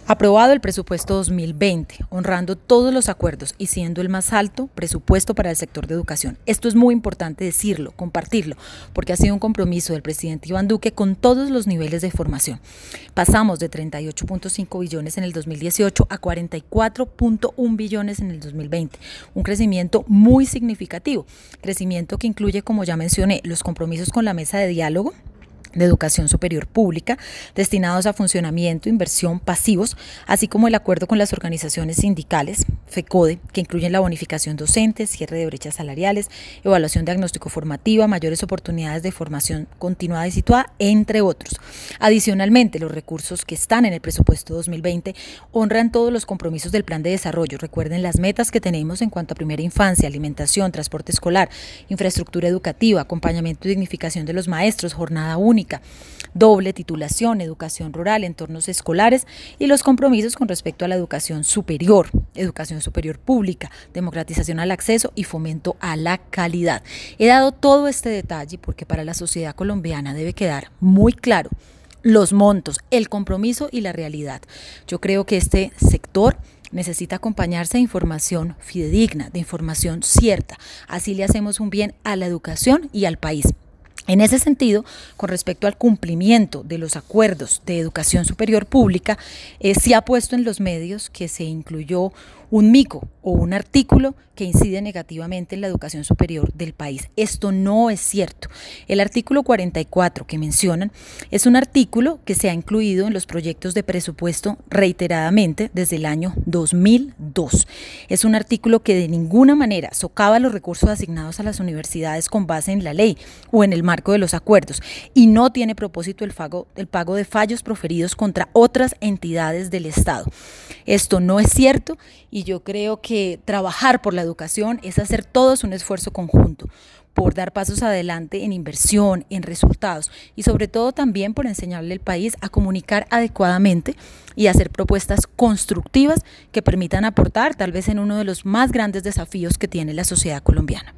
Aprobado el presupuesto 2020, honrando todos los acuerdos y siendo el más alto presupuesto para el sector de educación. Esto es muy importante decirlo, compartirlo, porque ha sido un compromiso del presidente Iván Duque con todos los niveles de formación. Pasamos de 38.5 billones en el 2018 a 44.1 billones en el 2020, un crecimiento muy significativo, crecimiento que incluye, como ya mencioné, los compromisos con la mesa de diálogo de educación superior pública, destinados a funcionamiento, inversión, pasivos, así como el acuerdo con las organizaciones sindicales, FECODE, que incluyen la bonificación docente, cierre de brechas salariales, evaluación diagnóstico formativa, mayores oportunidades de formación continuada y situada, entre otros. Adicionalmente, los recursos que están en el presupuesto 2020 honran todos los compromisos del plan de desarrollo. Recuerden las metas que tenemos en cuanto a primera infancia, alimentación, transporte escolar, infraestructura educativa, acompañamiento y dignificación de los maestros, jornada única, doble titulación, educación rural, entornos escolares y los compromisos con respecto a la educación superior pública, democratización al acceso y fomento a la calidad. He dado todo este detalle porque para la sociedad colombiana debe quedar muy claro los montos, el compromiso y la realidad. Yo creo que este sector necesita acompañarse de información fidedigna, de información cierta. Así le hacemos un bien a la educación y al país. En ese sentido, con respecto al cumplimiento de los acuerdos de educación superior pública, se ha puesto en los medios que se incluyó un mico o un artículo que incide negativamente en la educación superior del país. Esto no es cierto. El artículo 44 que mencionan es un artículo que se ha incluido en los proyectos de presupuesto reiteradamente desde el año 2002. Es un artículo que de ninguna manera socava los recursos asignados a las universidades con base en la ley o en el marco de los acuerdos y no tiene propósito el pago de fallos proferidos contra otras entidades del Estado. Esto no es cierto y yo creo que trabajar por la educación es hacer todos un esfuerzo conjunto por dar pasos adelante en inversión, en resultados y sobre todo también por enseñarle al país a comunicar adecuadamente y hacer propuestas constructivas que permitan aportar tal vez en uno de los más grandes desafíos que tiene la sociedad colombiana.